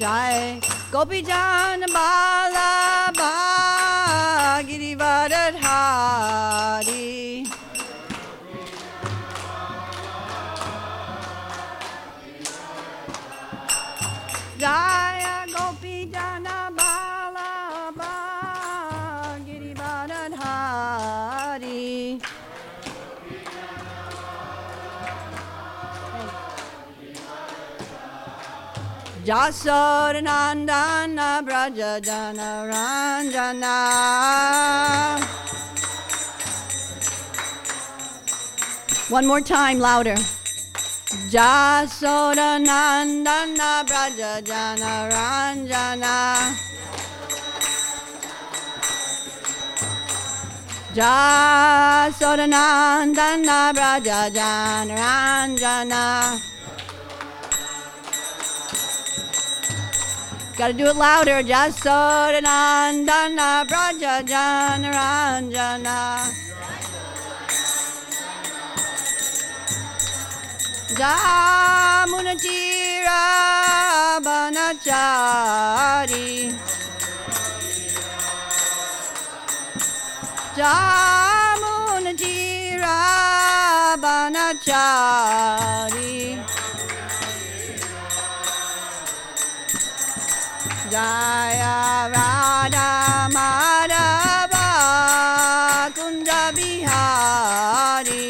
Jai Gopi Jan Ballabha Girivardhari. Jaya Gopi Jana Ballabha Girivardhari. Jasodanandana Braja Jana Ranjana. One more time, louder. Jasodanandana Braja Jana Ranjana. Jasodanandana Braja Jana Ranjana. Gotta do it louder. Jasodanandana Braja Jana Ranjana. Jamunatira Banachari. Jamunatira Banachari. Jaya Radha Madhava Kunja Bihari.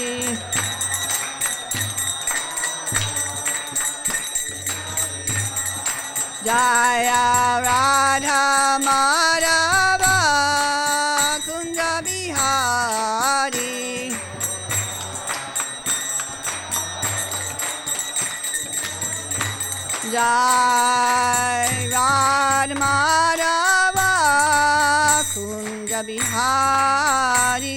Jaya Radha Madhava Kunja Bihari. Jai Radha Madhava Kunja Bihari.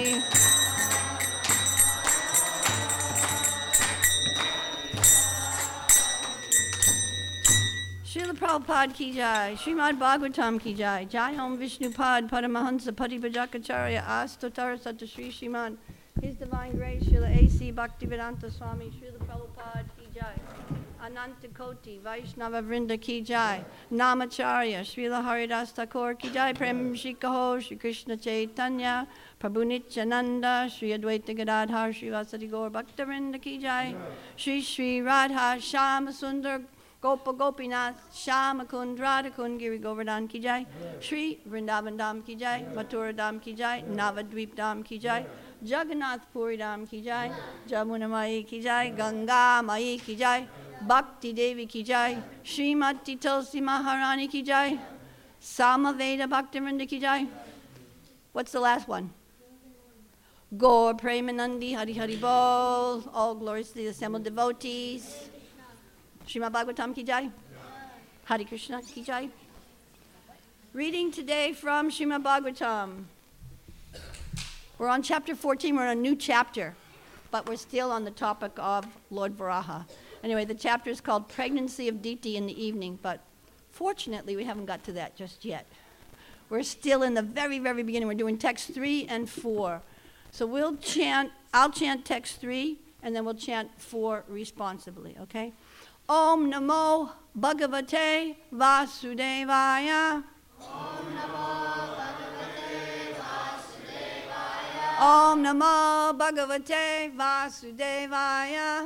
Srila Prabhupada ki jai, Srimad Bhagavatam ki jai, Jai Om Vishnupad Paramahansa Patipajakacharya Astotara Sata Sri Sriman, His Divine Grace Srila A.C. Bhaktivedanta Swami, Srila Prabhupada ki jai. Ananta Koti, Vaishnava Vrinda ki jai, Namacharya, Srila Haridas Thakur ki jai, Prem Shikaho, Shri Krishna Chaitanya, Prabhu Nityananda, Shri Advaita Gadadhar, Shri Vasadi Gaur Bhakta ki jai, Shri Shri Radha Shama Sundar Gopa Gopinath, Shama Kund Radha Kund Giri Govardhan ki jai, Shri Vrindavan Dham ki jai, Mathura Dham ki jai, Navadvip Dham ki jai, Jagannath Puri Dham ki jai, Jamuna Mai ki jai, Ganga Mai ki jai, Bhakti Devi ki jai, Srimati Tulsi Maharani ki jai, Samaveda Bhaktivinoda ki jai. What's the last one? Gaur Premanandi Hari Hari Bol. All glories to the assembled devotees. Srimad Bhagavatam ki jai. Hari Krishna ki jai. Reading today from Srimad Bhagavatam. We're on chapter 14. We're on a new chapter, but we're still on the topic of Lord Varaha. Anyway, the chapter is called Pregnancy of Diti in the Evening, but fortunately we haven't got to that just yet. We're still in the very, very beginning. We're doing text 3 and 4. So I'll chant text 3, and then we'll chant 4 responsibly, okay? Om Namo Bhagavate Vasudevaya. Om Namo Bhagavate Vasudevaya. Om Namo Bhagavate Vasudevaya.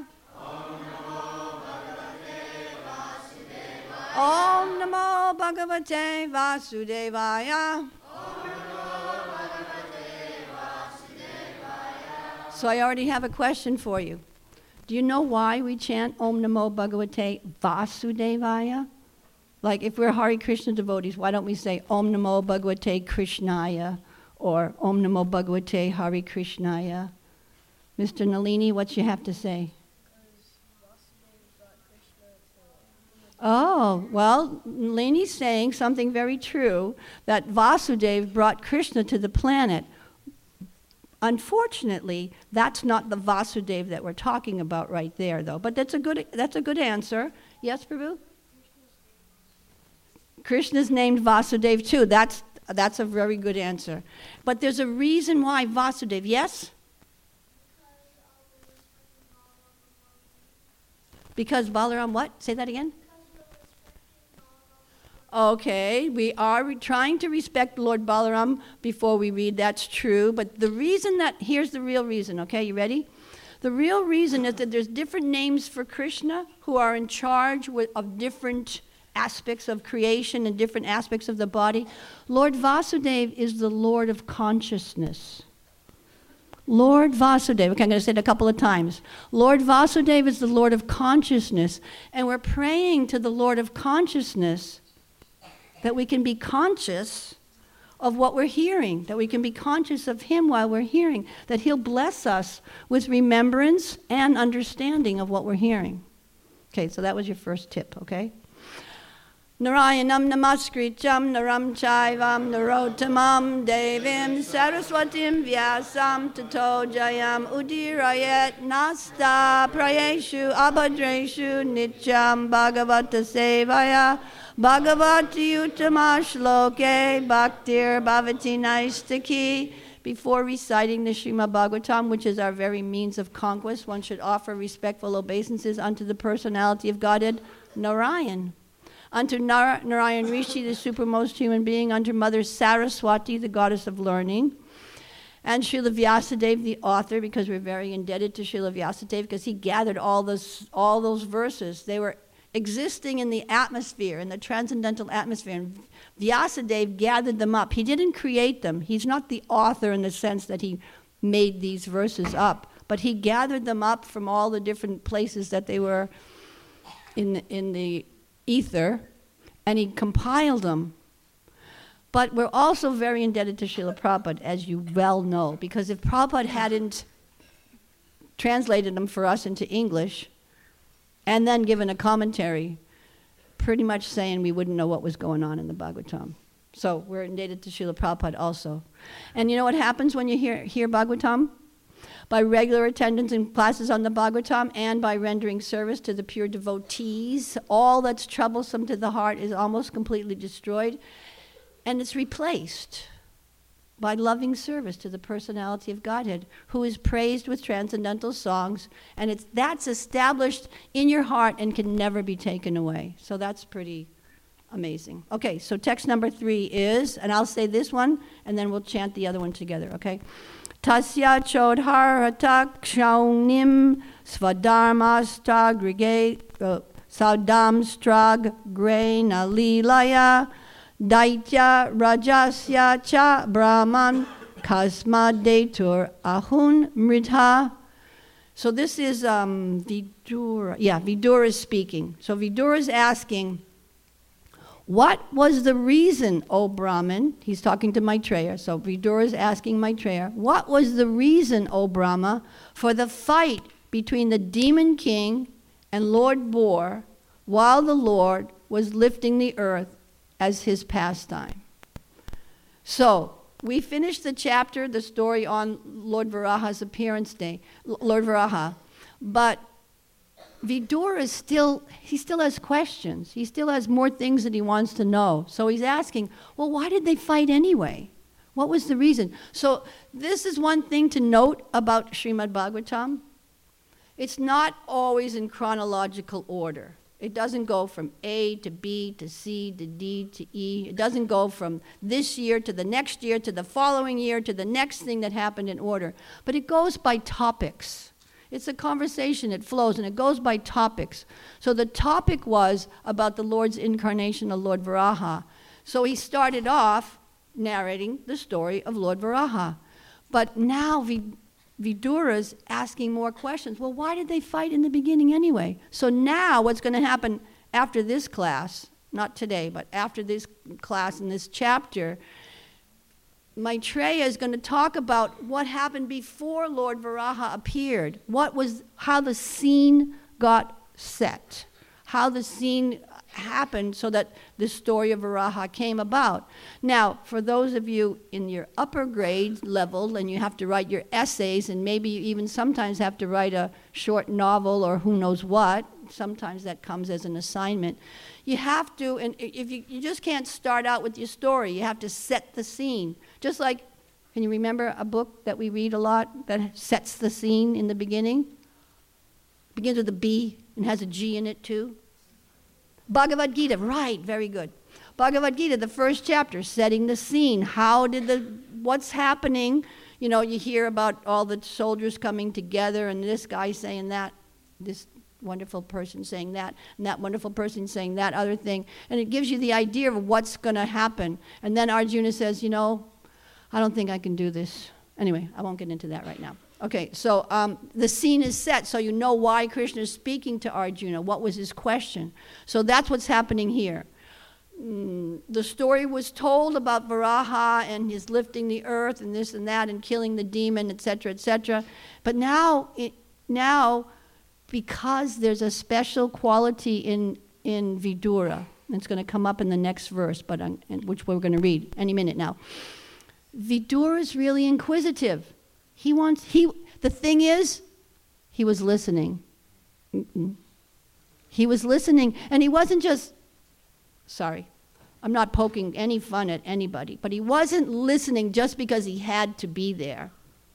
Om Namo Bhagavate Vasudevaya. So I already have a question for you. Do you know why we chant Om Namo Bhagavate Vasudevaya? Like if we're Hare Krishna devotees, why don't we say Om Namo Bhagavate Krishnaya or Om Namo Bhagavate Hare Krishnaya? Mr. Nalini, what you have to say? Oh, well, Nalini's saying something very true, that Vasudeva brought Krishna to the planet. Unfortunately, that's not the Vasudeva that we're talking about right there, though. But that's a good answer. Yes, Prabhu? Krishna's named Vasudeva too. That's a very good answer. But there's a reason why Vasudeva. Yes? Because Balaram what? Say that again. Okay, we are trying to respect Lord Balaram before we read, that's true. But the reason here's the real reason, okay, you ready? The real reason is that there's different names for Krishna who are in charge of different aspects of creation and different aspects of the body. Lord Vasudeva is the Lord of consciousness. Lord Vasudeva, okay, I'm going to say it a couple of times. Lord Vasudeva is the Lord of consciousness, and we're praying to the Lord of consciousness that we can be conscious of what we're hearing, that we can be conscious of Him while we're hearing, that He'll bless us with remembrance and understanding of what we're hearing. Okay, so that was your first tip, okay? Narayanam namaskrityam naram chaivam narottamam devim saraswatim vyasam tato jayam udirayet nasta prayeshu abhadreshu nityam bhagavata sevaya bhagavati uttama shloke bhaktir bhavati naistaki. Before reciting the Srimad Bhagavatam, which is our very means of conquest, one should offer respectful obeisances unto the personality of Godhead, Narayan. Unto Narayan Rishi, the supermost human being, unto Mother Saraswati, the goddess of learning, and Srila Vyasadeva, the author, because we're very indebted to Srila Vyasadeva, because he gathered all those verses. They were existing in the atmosphere, in the transcendental atmosphere, and Vyasadeva gathered them up. He didn't create them. He's not the author in the sense that he made these verses up, but he gathered them up from all the different places that they were in the ether, and he compiled them. But we're also very indebted to Srila Prabhupada, as you well know, because if Prabhupada hadn't translated them for us into English and then given a commentary, pretty much saying we wouldn't know what was going on in the Bhagavatam. So we're indebted to Srila Prabhupada also. And you know what happens when you hear Bhagavatam? By regular attendance in classes on the Bhagavatam and by rendering service to the pure devotees, all that's troublesome to the heart is almost completely destroyed, and it's replaced by loving service to the personality of Godhead, who is praised with transcendental songs, and that's established in your heart and can never be taken away. So that's pretty amazing. Okay, so text number 3 is, and I'll say this one, and then we'll chant the other one together, okay? Tasya chodharatak shaunim svadharmastagrige saudamstrag grena lilaya daitya rajasya cha brahman kasmadetur ahun mridha. So this is Vidura. Yeah, Vidura is speaking. So Vidura is asking, what was the reason, O Brahman? He's talking to Maitreya. So Vidura is asking Maitreya, what was the reason, O Brahma, for the fight between the demon king and Lord Boar while the Lord was lifting the earth as his pastime? So we finished the chapter, the story on Lord Varaha's appearance day, Lord Varaha, but Vidura he still has questions. He still has more things that he wants to know. So he's asking, well, why did they fight anyway? What was the reason? So this is one thing to note about Srimad Bhagavatam. It's not always in chronological order. It doesn't go from A to B to C to D to E. It doesn't go from this year to the next year to the following year to the next thing that happened in order. But it goes by topics. It's a conversation, it flows, and it goes by topics. So the topic was about the Lord's incarnation of Lord Varaha. So he started off narrating the story of Lord Varaha. But now Vidura's asking more questions. Well, why did they fight in the beginning anyway? So now what's going to happen after this class, not today, but after this class in this chapter, Maitreya is going to talk about what happened before Lord Varaha appeared. How the scene got set, how the scene happened so that the story of Varaha came about. Now, for those of you in your upper grade level, and you have to write your essays, and maybe you even sometimes have to write a short novel or who knows what, sometimes that comes as an assignment. You have to, and if you just can't start out with your story, you have to set the scene. Just like, can you remember a book that we read a lot that sets the scene in the beginning? Begins with a B and has a G in it too. Bhagavad Gita, right, very good. Bhagavad Gita, the first chapter, setting the scene. What's happening? You know, you hear about all the soldiers coming together and this guy saying that, this wonderful person saying that, and that wonderful person saying that other thing. And it gives you the idea of what's going to happen. And then Arjuna says, you know, I don't think I can do this. Anyway, I won't get into that right now. Okay, so the scene is set, so you know why Krishna is speaking to Arjuna. What was his question? So that's what's happening here. The story was told about Varaha and his lifting the earth and this and that and killing the demon, etc., etc. But now, because there's a special quality in Vidura, and it's going to come up in the next verse, but which we're going to read any minute now. Vidura is really inquisitive. The thing is, he was listening. He was listening, and he wasn't just, sorry, I'm not poking any fun at anybody, but he wasn't listening just because he had to be there.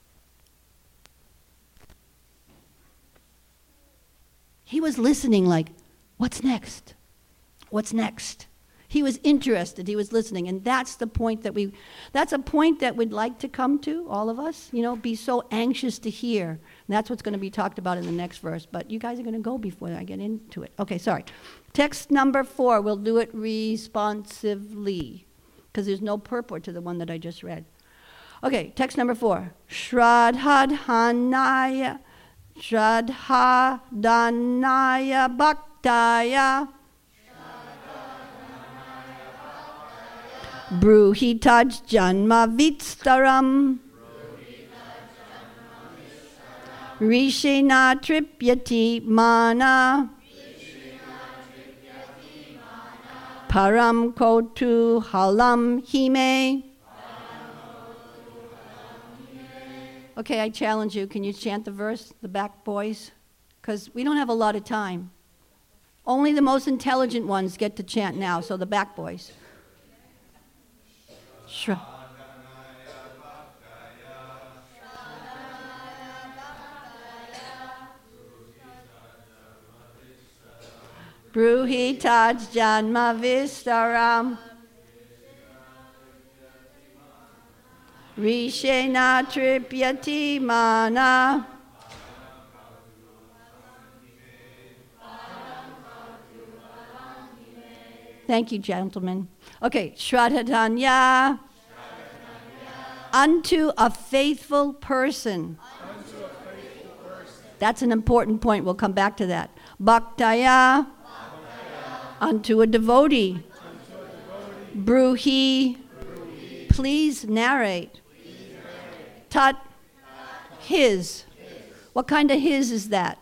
He was listening like, what's next? What's next? He was interested, he was listening, and that's the point that's a point that we'd like to come to, all of us, you know, be so anxious to hear. And that's what's going to be talked about in the next verse, but you guys are going to go before I get into it. Okay, sorry. Text number 4, we'll do it responsively, because there's no purport to the one that I just read. Okay, text number 4. Shraddhanaya Bhaktaya Bruhitaj Janma Vitstaram Rishena Tripyati Mana Param Kotu Halam Hime. Okay, I challenge you. Can you chant the verse, the back boys? Because we don't have a lot of time. Only the most intelligent ones get to chant now, so the back boys. Shra. Bruhitaj Janma Vistaram Rishena Tripyati Mana Thank you, gentlemen. Okay, Shraddhanya. Unto a faithful person. That's an important point. We'll come back to that. Bhaktaya. Unto a devotee. Bruhi. Please narrate. Tat. His. What kind of his is that?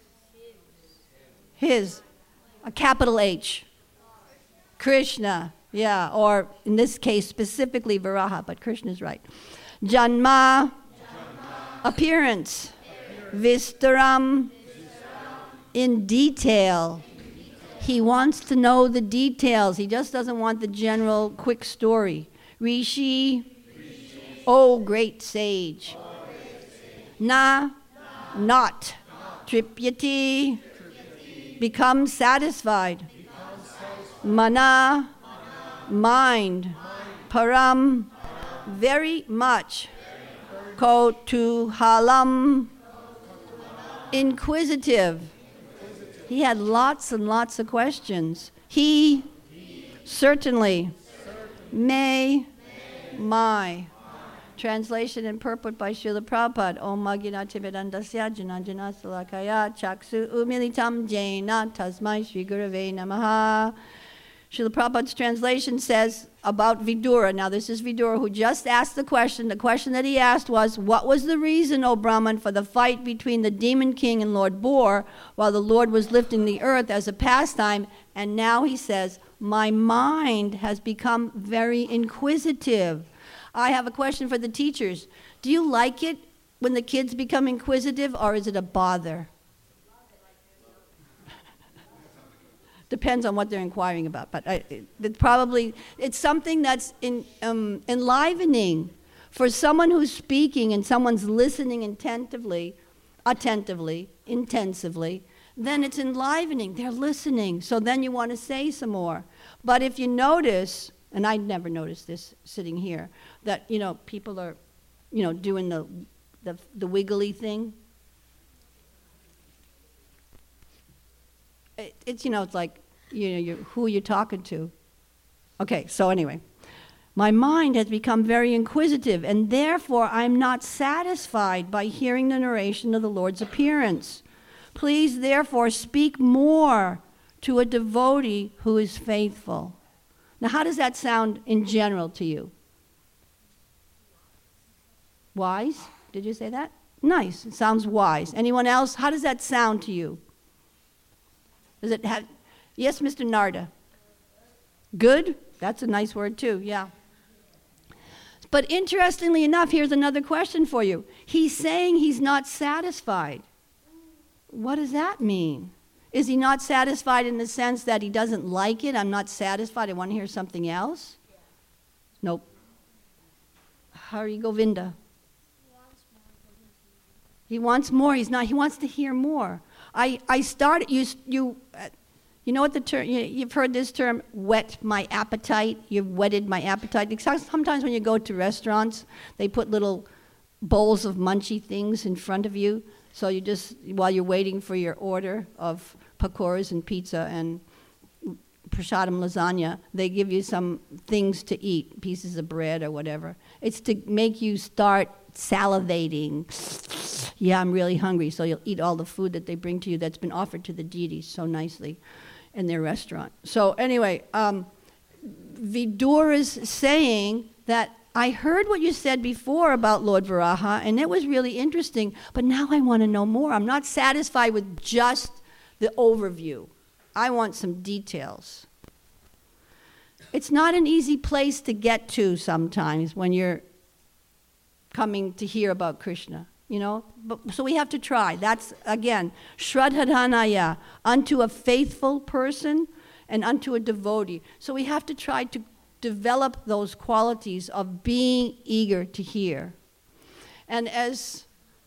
His. A capital H. Krishna, yeah, or in this case specifically Varaha, but Krishna's right. Janma, appearance. Vistaram, in detail. He wants to know the details. He just doesn't want the general quick story. Rishi, oh great sage. Na, not. Tripyati, become satisfied. Mana, mind. Param, very much. Kotuhalam, inquisitive. He had lots and lots of questions. He, certainly. May, my. Translation and purport by Srila Prabhupada. Om Maginati Vedandasya Jananjana Salakaya Chaksu Umilitam Jaina Tasmai Shri Gurave Namaha. Srila Prabhupada's translation says about Vidura. Now this is Vidura who just asked the question. The question that he asked was, what was the reason, O Brahman, for the fight between the demon king and Lord Bor while the Lord was lifting the earth as a pastime? And now he says, my mind has become very inquisitive. I have a question for the teachers. Do you like it when the kids become inquisitive, or is it a bother? Depends on what they're inquiring about, but it's something that's enlivening for someone who's speaking and someone's listening attentively, intensively. Then it's enlivening. They're listening, so then you want to say some more. But if you notice, and I never noticed this sitting here, that, people are, doing the wiggly thing. It's like, who you're talking to. Okay, so anyway. My mind has become very inquisitive, and therefore I'm not satisfied by hearing the narration of the Lord's appearance. Please, therefore, speak more to a devotee who is faithful. Now, how does that sound in general to you? Wise? Did you say that? Nice. It sounds wise. Anyone else? How does that sound to you? Does it have... Yes, Mr. Narda. Good? That's a nice word, too. Yeah. But interestingly enough, here's another question for you. He's saying he's not satisfied. What does that mean? Is he not satisfied in the sense that he doesn't like it? I'm not satisfied. I want to hear something else? Yeah. Nope. Hari Govinda. He wants more. He wants to hear more. I started, you know what the term, you've heard this term, whet my appetite. You've whetted my appetite. Sometimes when you go to restaurants, they put little bowls of munchy things in front of you. So you just, while you're waiting for your order of pakoras and pizza and prasadam lasagna, they give you some things to eat, pieces of bread or whatever. It's to make you start salivating. Yeah, I'm really hungry. So you'll eat all the food that they bring to you that's been offered to the deities so nicely in their restaurant. So anyway, Vidur is saying that I heard what you said before about Lord Varaha, and it was really interesting, but now I want to know more. I'm not satisfied with just the overview. I want some details. It's not an easy place to get to sometimes when you're coming to hear about Krishna, so we have to try. That's, again, Shraddhanaya, unto a faithful person and unto a devotee. So we have to try to develop those qualities of being eager to hear. And as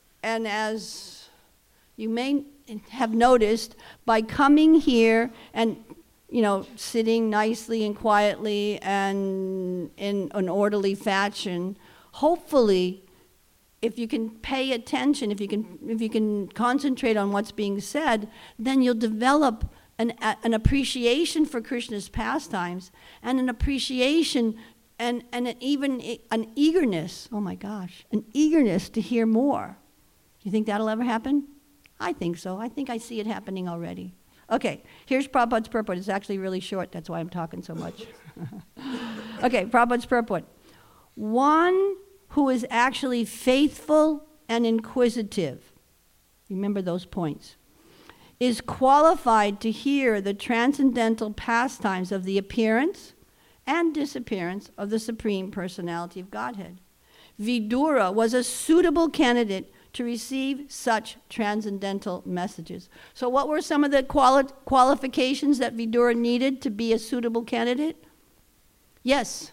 you may have noticed, by coming here and sitting nicely and quietly and in an orderly fashion, hopefully, if you can pay attention, if you can concentrate on what's being said, then you'll develop an appreciation for Krishna's pastimes and an appreciation and even an eagerness, oh my gosh, an eagerness to hear more. Do you think that'll ever happen? I think so. I think I see it happening already. Okay, here's Prabhupada's purport. It's actually really short. That's why I'm talking so much. Okay, Prabhupada's purport. One who is actually faithful and inquisitive, remember those points, is qualified to hear the transcendental pastimes of the appearance and disappearance of the Supreme Personality of Godhead. Vidura was a suitable candidate to receive such transcendental messages. So what were some of the qualifications that Vidura needed to be a suitable candidate? Yes.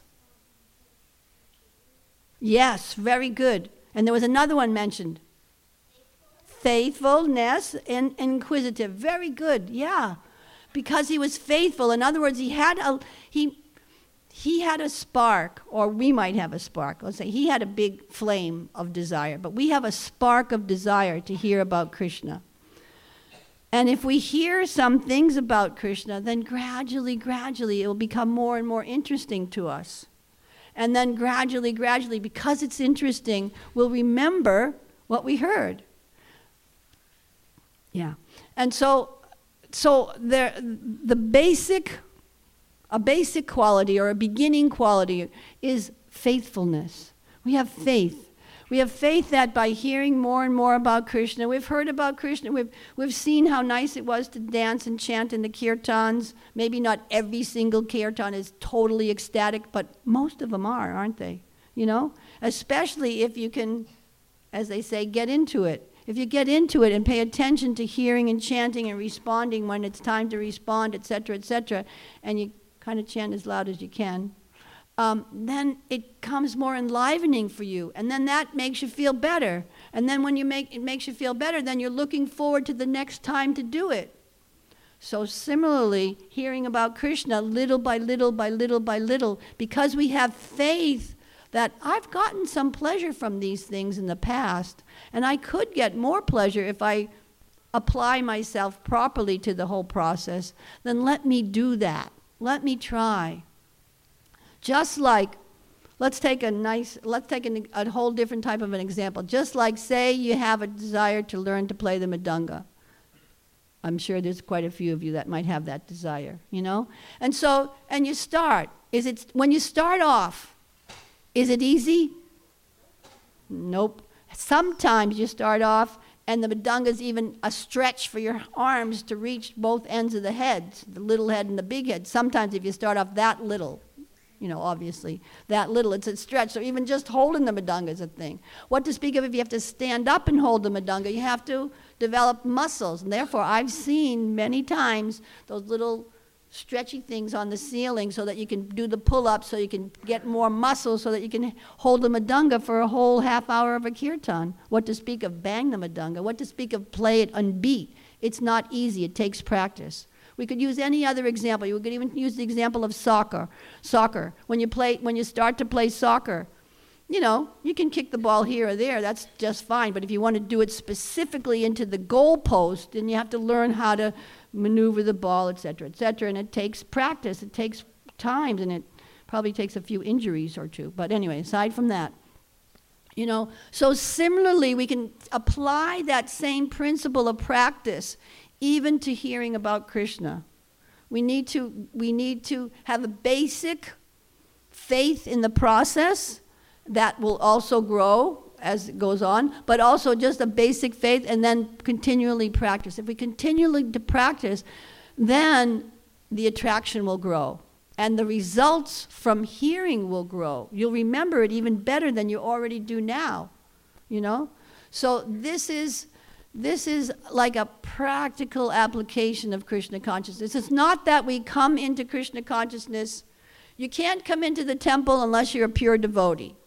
Yes, very good. And there was another one mentioned. Faithfulness and inquisitive. Very good, yeah. Because he was faithful. In other words, he had a spark, or we might have a spark. Let's say he had a big flame of desire, but we have a spark of desire to hear about Krishna. And if we hear some things about Krishna, then gradually, it will become more and more interesting to us. And then gradually, because it's interesting, we'll remember what we heard. Yeah. And so a basic quality or a beginning quality is faithfulness. We have faith. We have faith that by hearing more and more about Krishna, we've heard about Krishna, we've seen how nice it was to dance and chant in the kirtans. Maybe not every single kirtan is totally ecstatic, but most of them are, aren't they? Especially if you can, as they say, get into it. If you get into it and pay attention to hearing and chanting and responding when it's time to respond, etc., and you kind of chant as loud as you can, then it comes more enlivening for you. And then that makes you feel better. And then when it makes you feel better, then you're looking forward to the next time to do it. So similarly, hearing about Krishna little by little by little by little, because we have faith that I've gotten some pleasure from these things in the past, and I could get more pleasure if I apply myself properly to the whole process, then let me do that. Let me try. Just like, let's take a whole different type of an example. Just like, say you have a desire to learn to play the mridanga. I'm sure there's quite a few of you that might have that desire, you know? And you start. When you start off, is it easy? Nope. Sometimes you start off and the mridanga is even a stretch for your arms to reach both ends of the head, the little head and the big head. Sometimes if you start off that little, you know, obviously, that little, it's a stretch. So even just holding the mridanga is a thing. What to speak of if you have to stand up and hold the mridanga? You have to develop muscles. And therefore, I've seen many times those little stretchy things on the ceiling so that you can do the pull-ups, so you can get more muscle, so that you can hold the mridanga for a whole half hour of a kirtan. What to speak of bang the mridanga? What to speak of play it on beat? It's not easy. It takes practice. We could use any other example. You could even use the example of soccer. When you start to play soccer, you know, you can kick the ball here or there. That's just fine. But if you want to do it specifically into the goal post, then you have to learn how to maneuver the ball, et cetera, and it takes practice. It takes time, and it probably takes a few injuries or two. But anyway, aside from that, you know, so similarly, we can apply that same principle of practice even to hearing about Krishna. We need to have a basic faith in the process that will also grow as it goes on, but also just a basic faith and then continually practice. If we continually to practice, then the attraction will grow and the results from hearing will grow. You'll remember it even better than you already do now, you know? So this is like a practical application of Krishna consciousness. It's not that we come into Krishna consciousness. You can't come into the temple unless you're a pure devotee.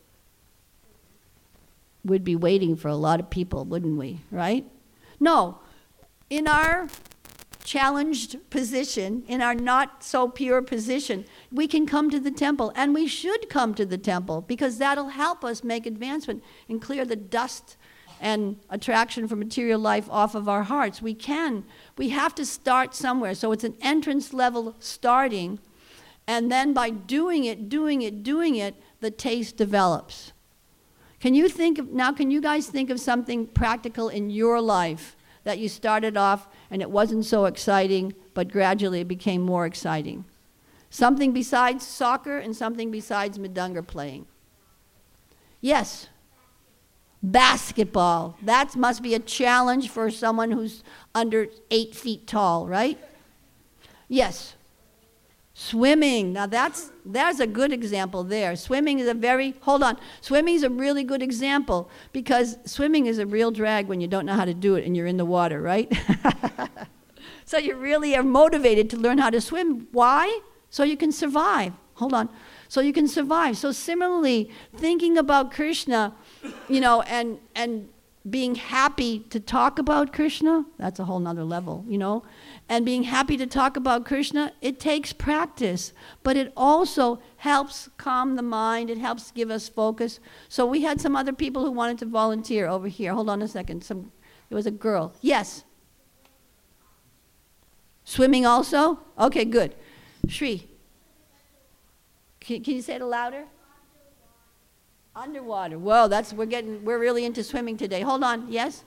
We'd be waiting for a lot of people, wouldn't we, right? No. In our challenged position, in our not so pure position, we can come to the temple, and we should come to the temple because that'll help us make advancement and clear the dust and attraction for material life off of our hearts. We have to start somewhere. So it's an entrance level starting, and then by doing it, the taste develops. Can you guys think of something practical in your life that you started off and it wasn't so exciting, but gradually it became more exciting? Something besides soccer and something besides mridanga playing. Yes. Basketball. That must be a challenge for someone who's under 8 feet tall, right? Yes. Swimming. Now there's a good example there. Swimming is a really good example because swimming is a real drag when you don't know how to do it and you're in the water, right? So you really are motivated to learn how to swim. Why? So you can survive. So you can survive. So similarly, thinking about Krishna, you know, and being happy to talk about Krishna, that's a whole nother level, you know. And being happy to talk about Krishna, it takes practice, but it also helps calm the mind. It helps give us focus. So we had some other people who wanted to volunteer over here. Hold on a second. There was a girl. Yes. Swimming also? Okay, good. Shri. Can you say it louder? Underwater. Whoa, we're really into swimming today. Hold on. Yes?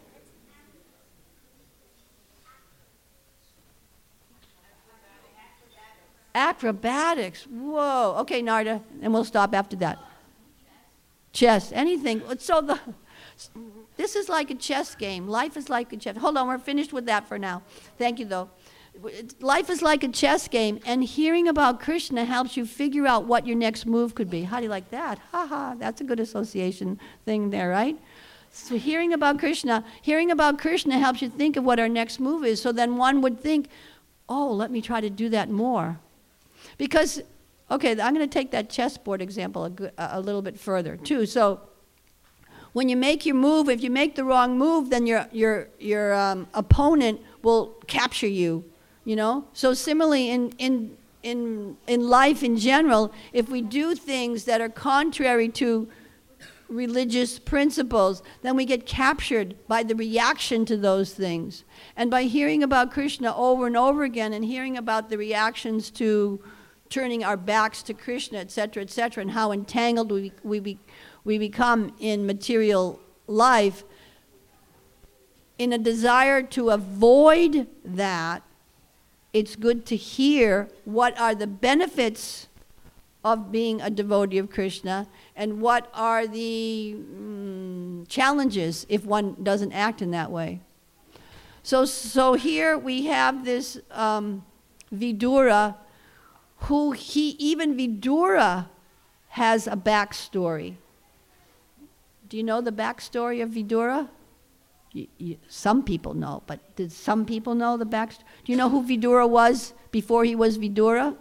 Acrobatics. Whoa. Okay, Narda, and we'll stop after that. Chess. Anything. So this is like a chess game. Life is like a chess. Hold on, we're finished with that for now. Thank you, though. Life is like a chess game, and hearing about Krishna helps you figure out what your next move could be. How do you like that? That's a good association thing there, right? So hearing about Krishna helps you think of what our next move is. So then one would think, oh, let me try to do that more. Because, okay, I'm going to take that chessboard example a little bit further, too. So when you make your move, if you make the wrong move, then your opponent will capture you you know? So similarly, in life in general, if we do things that are contrary to religious principles, then we get captured by the reaction to those things. And by hearing about Krishna over and over again and hearing about the reactions to turning our backs to Krishna, etc., and how entangled we become in material life, in a desire to avoid that, it's good to hear what are the benefits of being a devotee of Krishna and what are the challenges if one doesn't act in that way. So here we have this Vidura, even Vidura has a backstory. Do you know the backstory of Vidura? Some people know, but did some people know the backstory? Do you know who Vidura was before he was Vidura?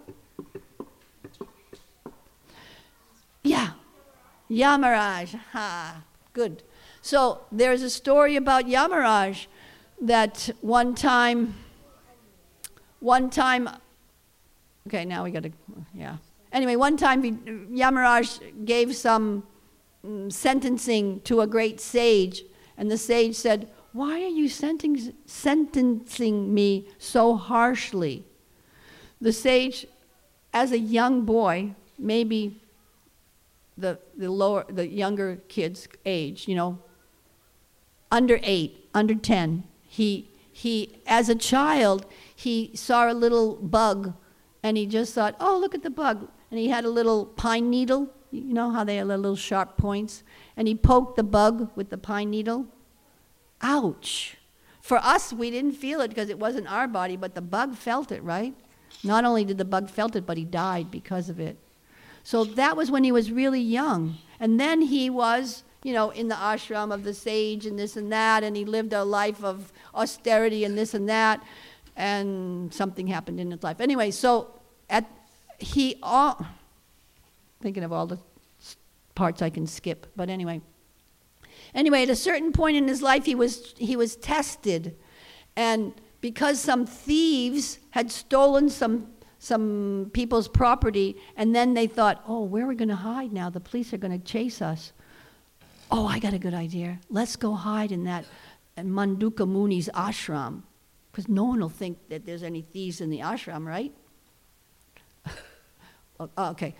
Yeah, Yamaraj. Ha, good. So there's a story about Yamaraj that one time, okay, now we got to, yeah. Anyway, one time Yamaraj gave some sentencing to a great sage, and the sage said, "Why are you sentencing me so harshly?" The sage, as a young boy, maybe the younger kid's age, you know, under 8, under 10, he as a child, he saw a little bug, and he just thought, "Oh, look at the bug." And he had a little pine needle. You know how they have little sharp points? And he poked the bug with the pine needle. Ouch. For us, we didn't feel it because it wasn't our body, but the bug felt it, right? Not only did the bug felt it, but he died because of it. So that was when he was really young. And then he was, you know, in the ashram of the sage and this and that, and he lived a life of austerity and this and that, and something happened in his life. Anyway, so thinking of all the parts I can skip, but anyway, at a certain point in his life, he was tested, and because some thieves had stolen some people's property, and then they thought, "Oh, where are we going to hide now? The police are going to chase us. Oh, I got a good idea. Let's go hide in that Manduka Muni's ashram, because no one will think that there's any thieves in the ashram, right?" Okay.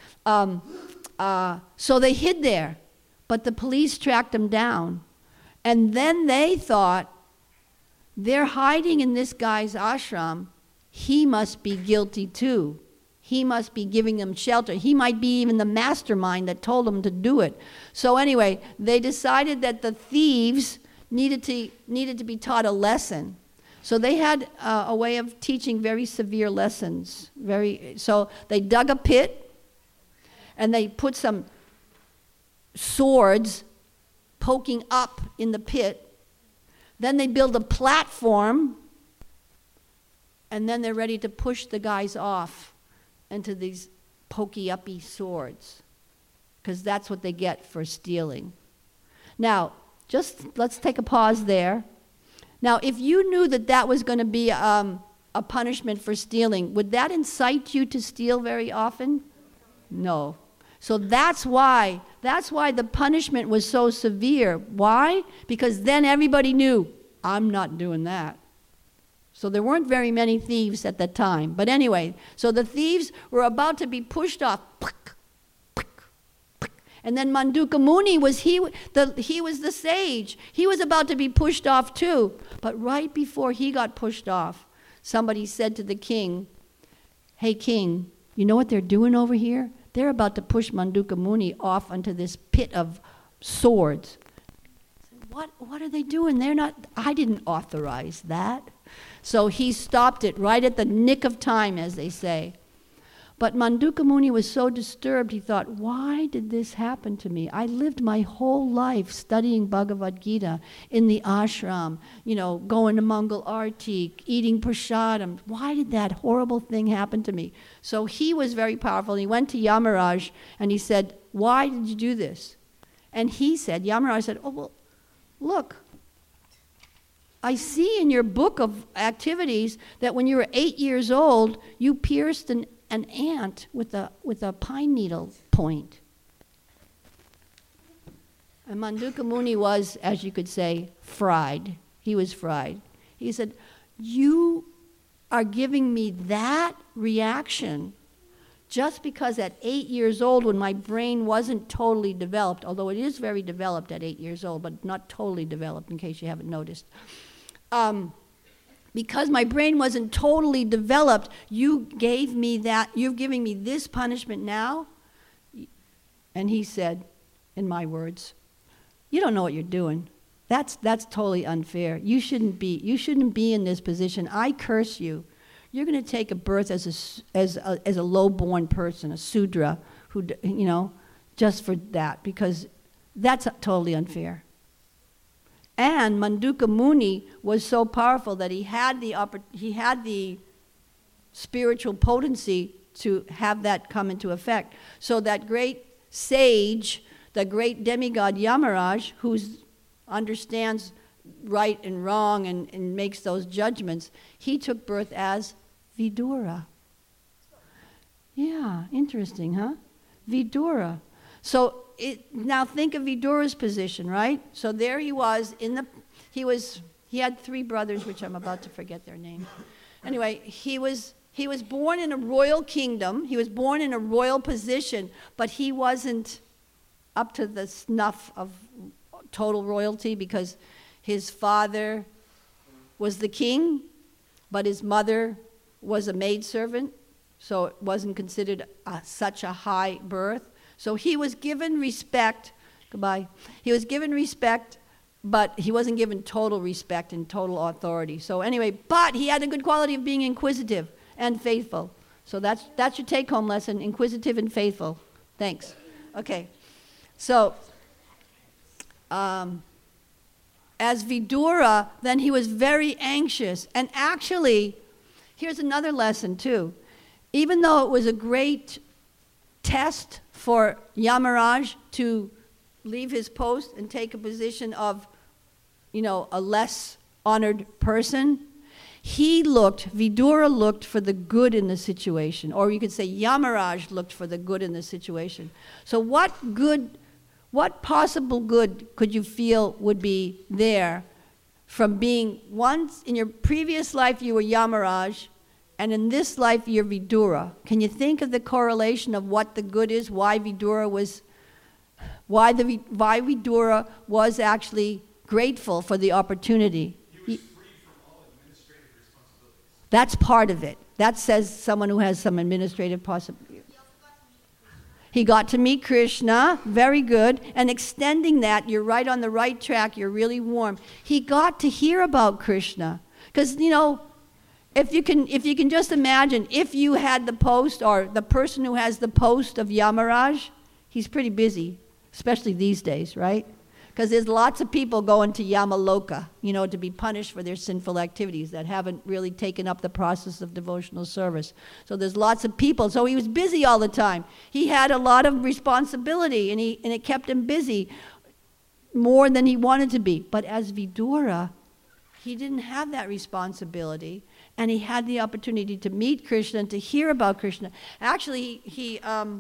So they hid there, but the police tracked them down. And then they thought, they're hiding in this guy's ashram. He must be guilty too. He must be giving them shelter. He might be even the mastermind that told them to do it. So anyway, they decided that the thieves needed to be taught a lesson. So they had a way of teaching very severe lessons. So they dug a pit, and they put some swords poking up in the pit. Then they build a platform, and then they're ready to push the guys off into these pokey-uppy swords, because that's what they get for stealing. Now, just let's take a pause there. Now, if you knew that was going to be a punishment for stealing, would that incite you to steal very often? No. So that's why the punishment was so severe. Why? Because then everybody knew, I'm not doing that. So there weren't very many thieves at that time. But anyway, so the thieves were about to be pushed off. And then Manduka Muni he was the sage. He was about to be pushed off too. But right before he got pushed off, somebody said to the king, "Hey king, you know what they're doing over here? They're about to push Manduka Muni off onto this pit of swords." What are they doing? I didn't authorize that. So he stopped it right at the nick of time, as they say. But Manduka Muni was so disturbed, he thought, why did this happen to me? I lived my whole life studying Bhagavad Gita in the ashram, going to Mangal Arti, eating prasadam. Why did that horrible thing happen to me? So he was very powerful. He went to Yamaraj and he said, why did you do this? And Yamaraj said, oh, well, look, I see in your book of activities that when you were 8 years old, you pierced an ant with a pine needle point. And Manduka Muni was, as you could say, fried. He was fried. He said, you are giving me that reaction just because at 8 years old, when my brain wasn't totally developed, although it is very developed at 8 years old, but not totally developed, in case you haven't noticed. Because my brain wasn't totally developed, you're giving me this punishment now? And he said, in my words, you don't know what you're doing. That's totally unfair. You shouldn't be in this position. I curse you. You're going to take a birth as a low-born person, a Sudra, who, just for that, because that's totally unfair. And Manduka Muni was so powerful that he had the spiritual potency to have that come into effect. So that great sage, the great demigod Yamaraj, who understands right and wrong and makes those judgments, he took birth as Vidura. Yeah, interesting, huh? Vidura. So now think of Vidura's position, right? So there he was he had 3 brothers, which I'm about to forget their names. Anyway, he was born in a royal kingdom. He was born in a royal position, but he wasn't up to the snuff of total royalty because his father was the king, but his mother was a maidservant, so it wasn't considered such a high birth. So he was given respect. Goodbye. He was given respect, but he wasn't given total respect and total authority. So anyway, but he had a good quality of being inquisitive and faithful. So that's your take-home lesson, inquisitive and faithful. Thanks. Okay. So as Vidura, then he was very anxious. And actually, here's another lesson too. Even though it was a great test for Yamaraj to leave his post and take a position of, a less honored person, Vidura looked for the good in the situation. Or you could say Yamaraj looked for the good in the situation. So what possible good could you feel would be there from being once in your previous life you were Yamaraj, and in this life you're Vidura? Can you think of the correlation of what the good is? Why Vidura was actually grateful for the opportunity? He was free from all administrative responsibilities. That's part of it. That says someone who has some administrative possibilities. He got to meet Krishna, very good, and extending that, you're right on the right track, you're really warm. He got to hear about Krishna. Because, if you can just imagine, if you had the post, or the person who has the post of Yamaraj, he's pretty busy, especially these days, right? Because there's lots of people going to Yamaloka, to be punished for their sinful activities that haven't really taken up the process of devotional service. So there's lots of people. So he was busy all the time. He had a lot of responsibility, and it kept him busy more than he wanted to be. But as Vidura, he didn't have that responsibility, and he had the opportunity to meet Krishna and to hear about Krishna. Actually, he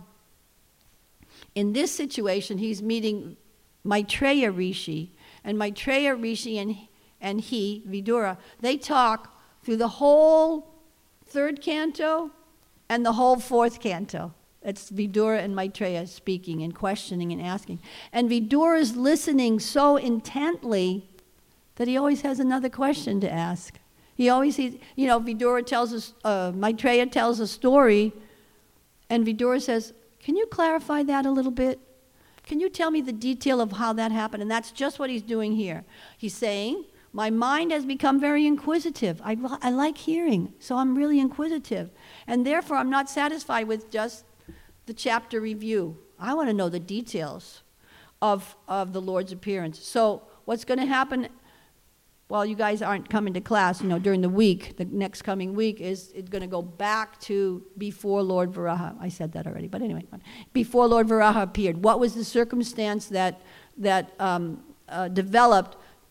in this situation, he's meeting Maitreya Rishi, and Maitreya Rishi and he, Vidura, they talk through the whole 3rd canto and the whole 4th canto. It's Vidura and Maitreya speaking and questioning and asking. And Vidura is listening so intently that he always has another question to ask. Vidura tells us, Maitreya tells a story, and Vidura says, "Can you clarify that a little bit? Can you tell me the detail of how that happened?" And that's just what he's doing here. He's saying, my mind has become very inquisitive. I like hearing, so I'm really inquisitive. And therefore, I'm not satisfied with just the chapter review. I want to know the details of the Lord's appearance. So what's going to happen while you guys aren't coming to class, during the week, the next coming week, is it's going to go back to before Lord Varaha. I said that already, but anyway, before Lord Varaha appeared. What was the circumstance that developed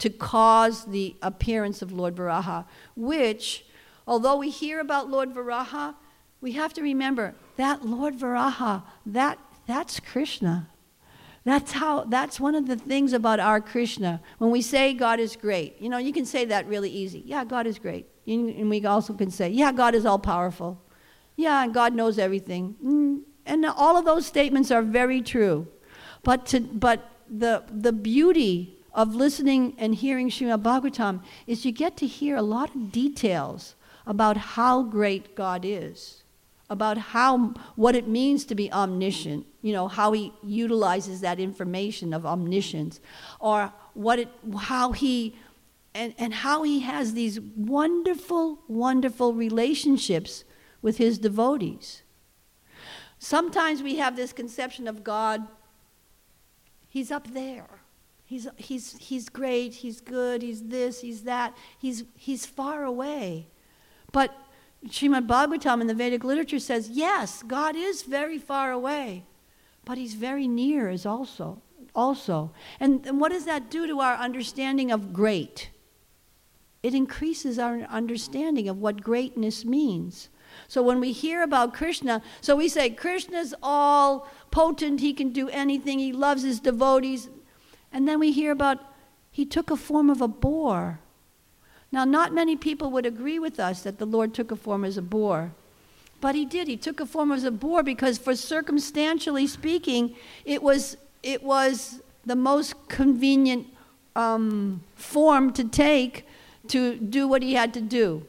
to cause the appearance of Lord Varaha, which, although we hear about Lord Varaha, we have to remember that Lord Varaha, that's Krishna. That's one of the things about our Krishna. When we say God is great, you can say that really easy. Yeah, God is great. And we also can say, yeah, God is all powerful. Yeah, and God knows everything. And all of those statements are very true. But the beauty of listening and hearing Srimad Bhagavatam is you get to hear a lot of details about how great God is, about what it means to be omniscient, how he utilizes that information of omniscience, or how he has these wonderful, wonderful relationships with his devotees. Sometimes we have this conception of God, he's up there. He's great, he's good, he's this, he's that. He's far away. But Srimad Bhagavatam in the Vedic literature says, yes, God is very far away, but he's very near as also. And what does that do to our understanding of great? It increases our understanding of what greatness means. So when we hear about Krishna, so we say, Krishna's all potent, he can do anything, he loves his devotees. And then we hear about, he took a form of a boar. Now, not many people would agree with us that the Lord took a form as a boar. But he did. He took a form as a boar because, for circumstantially speaking, it was the most convenient form to take to do what he had to do.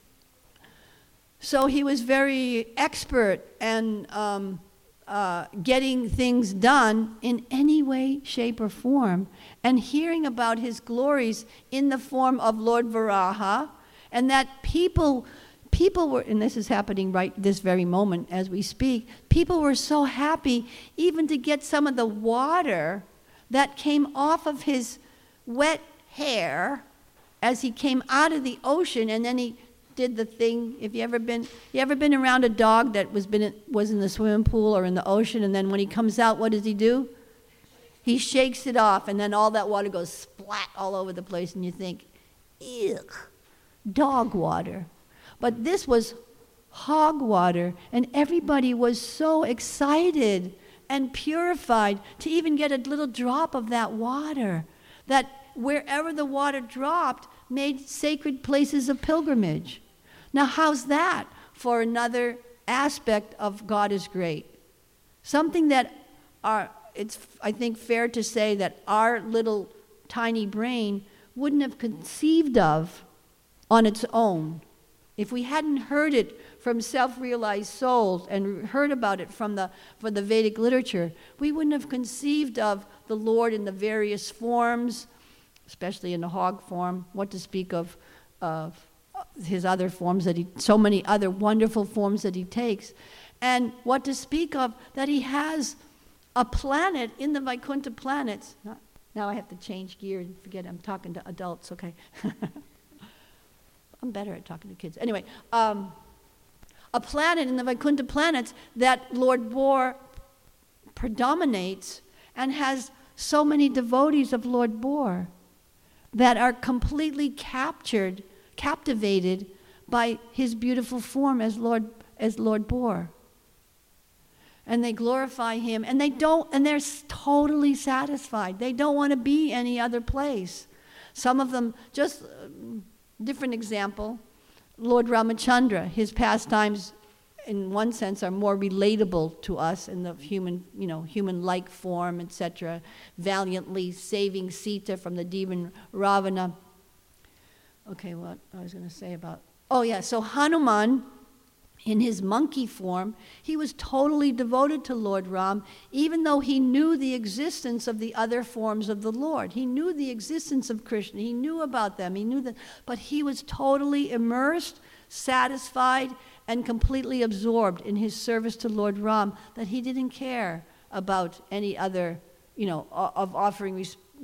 So he was very expert and getting things done in any way, shape, or form, and hearing about his glories in the form of Lord Varaha, and that people were, and this is happening right this very moment as we speak, people were so happy even to get some of the water that came off of his wet hair as he came out of the ocean, and then he did the thing. If you ever been around a dog that was in the swimming pool or in the ocean, and then when he comes out, what does he do? He shakes it off, and then all that water goes splat all over the place, and you think, ew, dog water. But this was hog water, and everybody was so excited and purified to even get a little drop of that water, that wherever the water dropped made sacred places of pilgrimage. Now, how's that for another aspect of God is great? Something that it's, I think, fair to say that our little tiny brain wouldn't have conceived of on its own. If we hadn't heard it from self-realized souls and heard about it from the Vedic literature, we wouldn't have conceived of the Lord in the various forms, especially in the hog form, what to speak of his other forms, so many other wonderful forms that he takes, and what to speak of that he has a planet in the Vaikuntha planets. Now I have to change gear and forget I'm talking to adults, okay? I'm better at talking to kids. Anyway, a planet in the Vaikuntha planets that Lord Boar predominates and has so many devotees of Lord Boar that are completely captivated by his beautiful form as Lord Boar. And they glorify him, and they're totally satisfied. They don't want to be any other place. Some of them, just different example, Lord Ramachandra, his pastimes in one sense are more relatable to us in the human-like form, etc., valiantly saving Sita from the demon Ravana. Okay, what I was going to say about... Oh yeah, so Hanuman, in his monkey form, he was totally devoted to Lord Ram, even though he knew the existence of the other forms of the Lord. He knew the existence of Krishna. He knew about them. He knew that, but he was totally immersed, satisfied, and completely absorbed in his service to Lord Ram, that he didn't care about any other, of offering,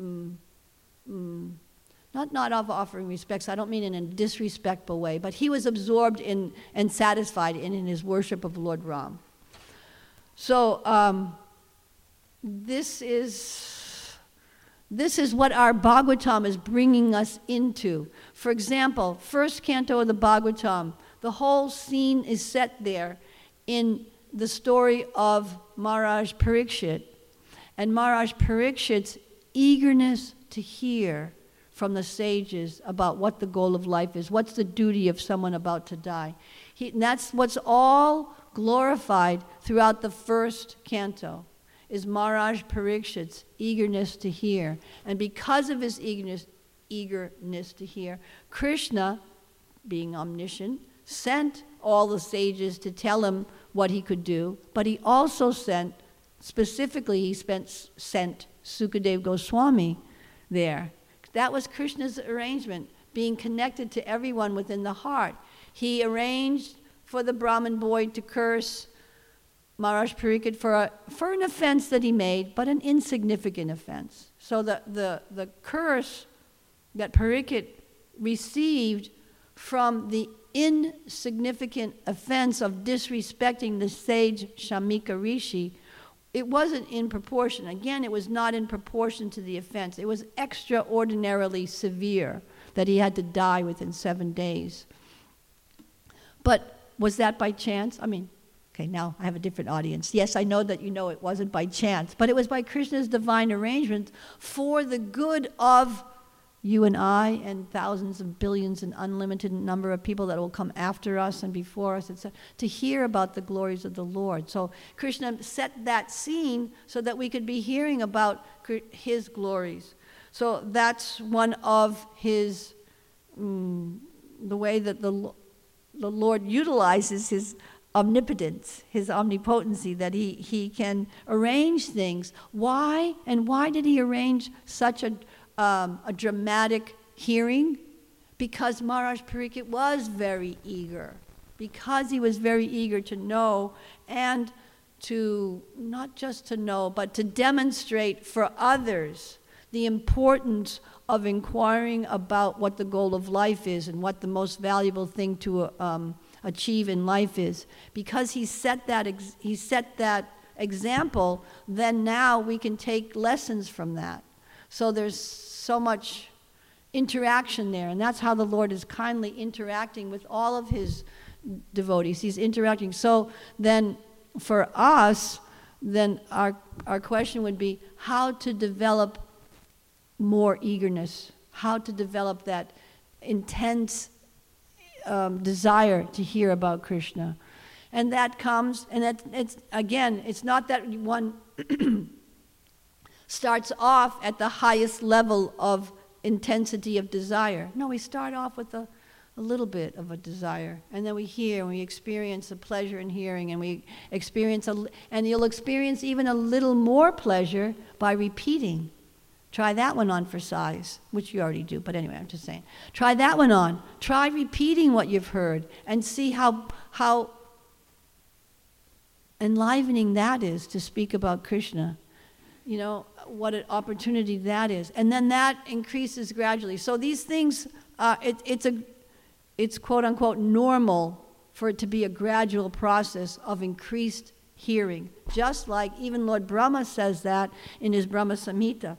not of offering respects. I don't mean in a disrespectful way, but he was absorbed in and satisfied in his worship of Lord Ram. So this is This is what our Bhagavatam is bringing us into. For example, first canto of the Bhagavatam, the whole scene is set there in the story of Maharaj Parikshit. And Maharaj Parikshit's eagerness to hear from the sages about what the goal of life is, what's the duty of someone about to die. And that's what's all glorified throughout the first canto, is Maharaj Parikshit's eagerness to hear. And because of his eagerness to hear, Krishna, being omniscient, sent all the sages to tell him what he could do, but he also sent Sukadeva Goswami there. That was Krishna's arrangement, being connected to everyone within the heart. He arranged for the Brahmin boy to curse Maharaj Parikshit for an offense that he made, but an insignificant offense. So the curse that Parikshit received from the insignificant offense of disrespecting the sage Shamika Rishi, it wasn't in proportion. Again, it was not in proportion to the offense. It was extraordinarily severe that he had to die within 7 days. But was that by chance? I mean, okay, now I have a different audience. Yes, I know that you know it wasn't by chance, but it was by Krishna's divine arrangement for the good of you and I and thousands of billions and unlimited number of people that will come after us and before us, etc., to hear about the glories of the Lord. So Krishna set that scene so that we could be hearing about his glories. So that's one of his, the way that the Lord utilizes his omnipotence, his omnipotency, that he can arrange things. Why? And why did he arrange such a dramatic hearing? Because Maharaj Parikshit was very eager. Because he was very eager to know, and to, not just to know, but to demonstrate for others the importance of inquiring about what the goal of life is and what the most valuable thing to achieve in life is. Because he set that example, then now we can take lessons from that. So there's so much interaction there, and that's how the Lord is kindly interacting with all of his devotees. He's interacting. So then for us, then our question would be how to develop more eagerness, how to develop that intense desire to hear about Krishna. And that comes, and it's not that one starts off at the highest level of intensity of desire. No, we start off with a little bit of a desire, and then we hear, and we experience the pleasure in hearing, and we experience, and you'll experience even a little more pleasure by repeating. Try that one on for size, which you already do, but anyway, I'm just saying. Try that one on. Try repeating what you've heard, and see how enlivening that is to speak about Krishna. You know, what an opportunity that is. And then that increases gradually. So these things, it's quote-unquote normal for it to be a gradual process of increased hearing. Just like even Lord Brahma says that in his Brahma Samhita.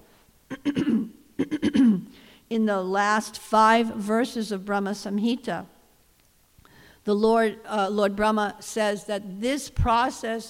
In the last 5 verses of Brahma Samhita, the Lord Brahma says that this process...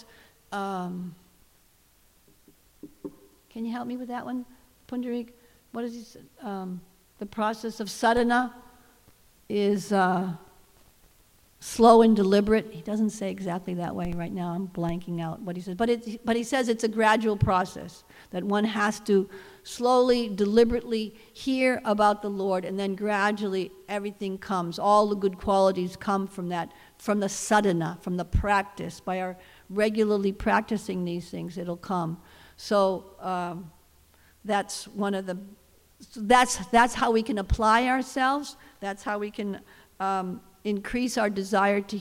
can you help me with that one, Pundarik? What is he say? The process of sadhana is slow and deliberate. He doesn't say exactly that way right now. I'm blanking out what he says. But he says it's a gradual process, that one has to slowly, deliberately hear about the Lord, and then gradually everything comes. All the good qualities come from that, from the sadhana, from the practice. By our regularly practicing these things, it'll come. So that's one of the. That's how we can apply ourselves. That's how we can increase our desire to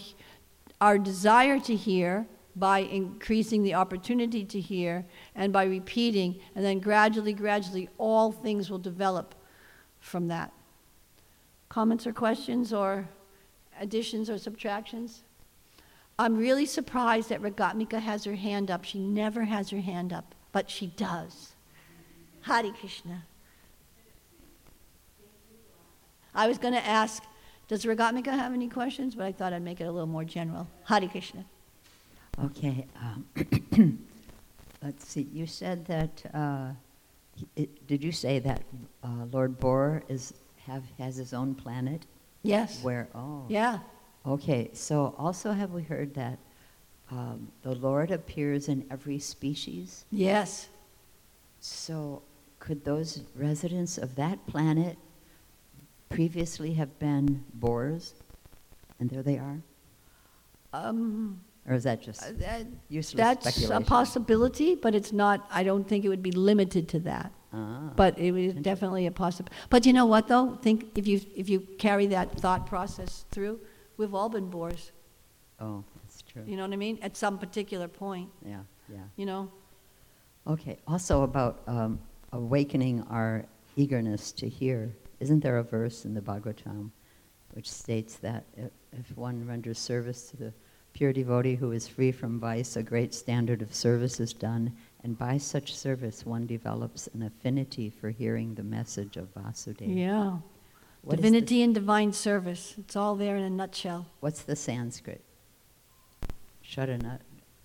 hear by increasing the opportunity to hear and by repeating, and then gradually, all things will develop from that. Comments or questions or additions or subtractions? I'm really surprised that Ragatmika has her hand up. She never has her hand up, but she does. Hare Krishna. I was going to ask, does Ragatmika have any questions? But I thought I'd make it a little more general. Hare Krishna. Okay. Let's see. You said that. Did you say that Lord Bohr has his own planet? Yes. Where? Oh. Yeah. Okay. So also have we heard that the Lord appears in every species? Yes. So could those residents of that planet previously have been Boers, and there they are? Or is that just useless That's speculation? a possibility, but it's not, I don't think it would be limited to that. Ah. But it was definitely a possibility. But you know what, though? Think if you carry that thought process through, we've all been Boers. Oh, that's true. You know what I mean? At some particular point, Yeah, yeah. you know? Okay, also about awakening our eagerness to hear. Isn't there a verse in the Bhagavatam which states that if one renders service to the pure devotee who is free from vice, a great standard of service is done, and by such service one develops an affinity for hearing the message of Vasudeva. Yeah. What is Divinity and divine service. It's all there in a nutshell. What's the Sanskrit? Sharanat.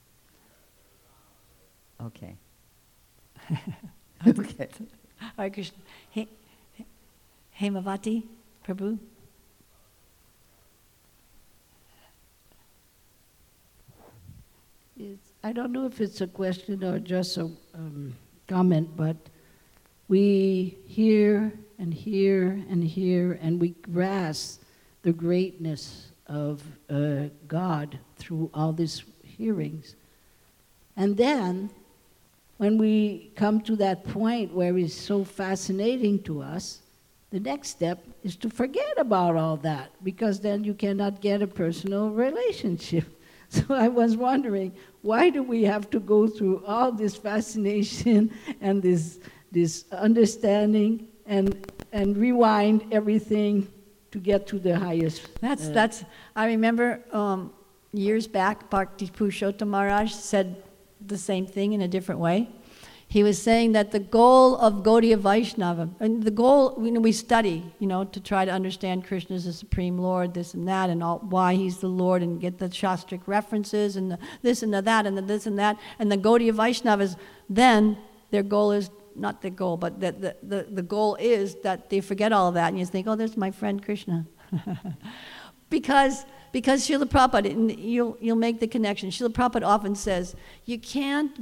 Okay. Okay. Hare Krishna. Hemavati, Prabhu. I don't know if it's a question or just a comment, but we hear and hear and hear, and we grasp the greatness of God through all these hearings. And then, when we come to that point where it's so fascinating to us, the next step is to forget about all that, because then you cannot get a personal relationship. So I was wondering, why do we have to go through all this fascination and this understanding and rewind everything to get to the highest? That's. I remember years back, Bhakti Purushottam Maharaj said the same thing in a different way. He was saying that the goal of Gaudiya Vaishnava, and the goal, we study, to try to understand Krishna as the Supreme Lord, this and that, and why he's the Lord, and get the Shastric references, and the this and the that, and the this and that. And the Gaudiya Vaishnavas, then their goal is, not their goal, but the goal is that they forget all of that, and you think, oh, there's my friend Krishna. Because Srila Prabhupada, and you'll make the connection, Srila Prabhupada often says, you can't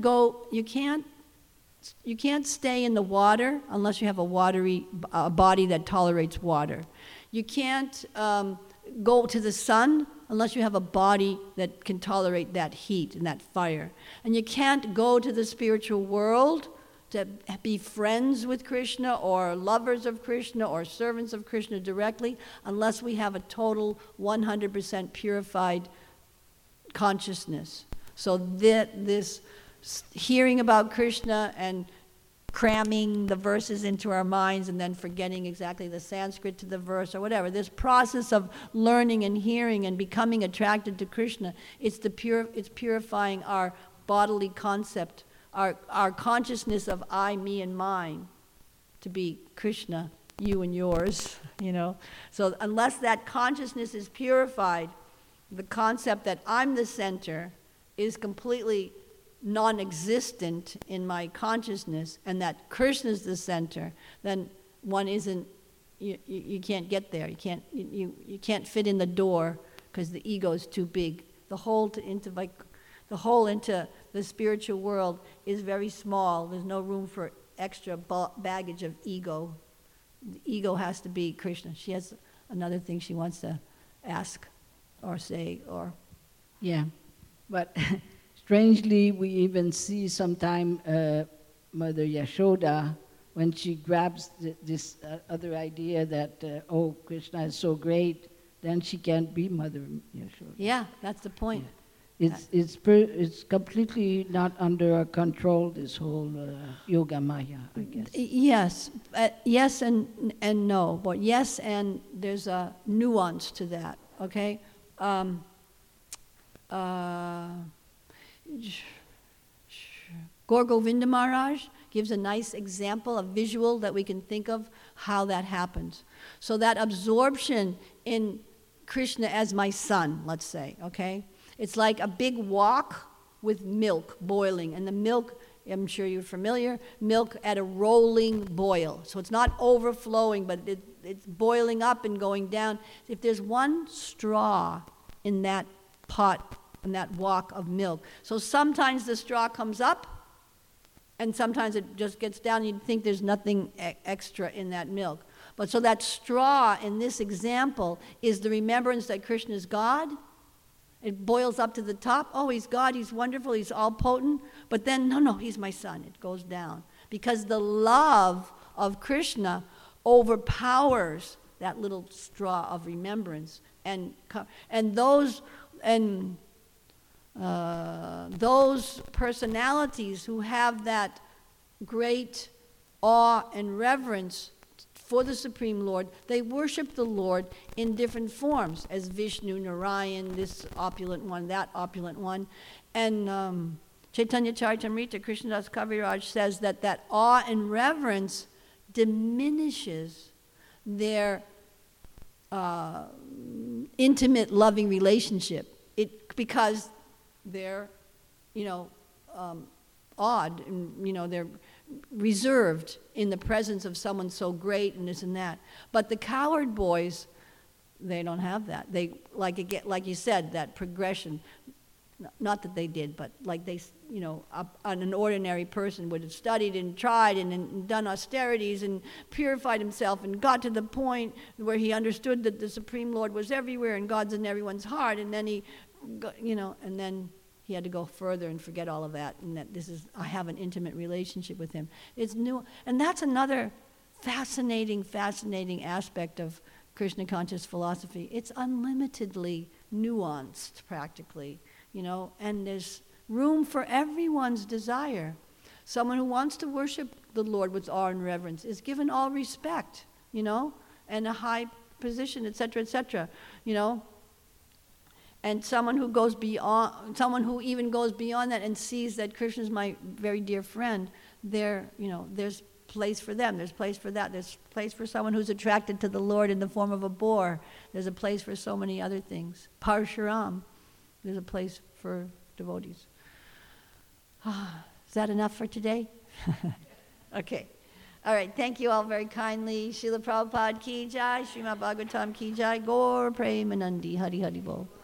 stay in the water unless you have a body that tolerates water. You can't go to the sun unless you have a body that can tolerate that heat and that fire. And you can't go to the spiritual world to be friends with Krishna or lovers of Krishna or servants of Krishna directly unless we have a total 100% purified consciousness. So that this hearing about Krishna and cramming the verses into our minds and then forgetting exactly the Sanskrit to the verse or whatever, this process of learning and hearing and becoming attracted to Krishna, it's purifying our bodily concept, our consciousness of I, me, and mine to be Krishna, you and yours, So unless that consciousness is purified, the concept that I'm the center is completely non-existent in my consciousness, and that Krishna's the center, then one isn't. You can't get there. You can't fit in the door because the ego is too big. The hole into the spiritual world is very small. There's no room for extra baggage of ego. The ego has to be Krishna. She has another thing she wants to ask or say or. Yeah, but. Strangely, we even see sometime Mother Yashoda, when she grabs this other idea that, Krishna is so great, then she can't be Mother Yashoda. Yeah, that's the point. Yeah. It's completely not under our control, this whole Yoga Maya, I guess. Yes. Yes and no. But yes, and there's a nuance to that, okay? Gaur Govinda Maharaj gives a nice example, a visual that we can think of how that happens. So that absorption in Krishna as my son, let's say, okay? It's like a big wok with milk boiling, and the milk, I'm sure you're familiar, milk at a rolling boil. So it's not overflowing, but it's boiling up and going down. If there's one straw in that pot, in that wok of milk, so sometimes the straw comes up, and sometimes it just gets down, and you'd think there's nothing extra in that milk. But so that straw in this example is the remembrance that Krishna is God. It boils up to the top. Oh, he's God, he's wonderful, he's all potent. But then, no, he's my son. It goes down. Because the love of Krishna overpowers that little straw of remembrance. And those personalities who have that great awe and reverence for the Supreme Lord, they worship the Lord in different forms, as Vishnu, Narayan, this opulent one, that opulent one. And Chaitanya Charitamrita, Krishnadas Kaviraj says that awe and reverence diminishes their intimate, loving relationship. Because they're, awed, and, they're reserved in the presence of someone so great and this and that. But the coward boys, they don't have that. They, like you said, that progression. Not that they did, but like they, an ordinary person would have studied and tried and done austerities and purified himself and got to the point where he understood that the Supreme Lord was everywhere and God's in everyone's heart, and then he, and then he had to go further and forget all of that, and that I have an intimate relationship with him. It's new, and that's another fascinating aspect of Krishna conscious philosophy. It's unlimitedly nuanced, practically, and there's room for everyone's desire. Someone who wants to worship the Lord with awe and reverence is given all respect, and a high position, etc., And someone who goes beyond, someone who even goes beyond that and sees that Krishna is my very dear friend, there's place for them. There's place for that. There's place for someone who's attracted to the Lord in the form of a boar. There's a place for so many other things. Parshuram, there's a place for devotees. Is that enough for today? Okay. All right. Thank you all very kindly. Srila Prabhupada ki jai, Srimad Bhagavatam ki jai, Gaur Premanandi, Hari Hari Bol.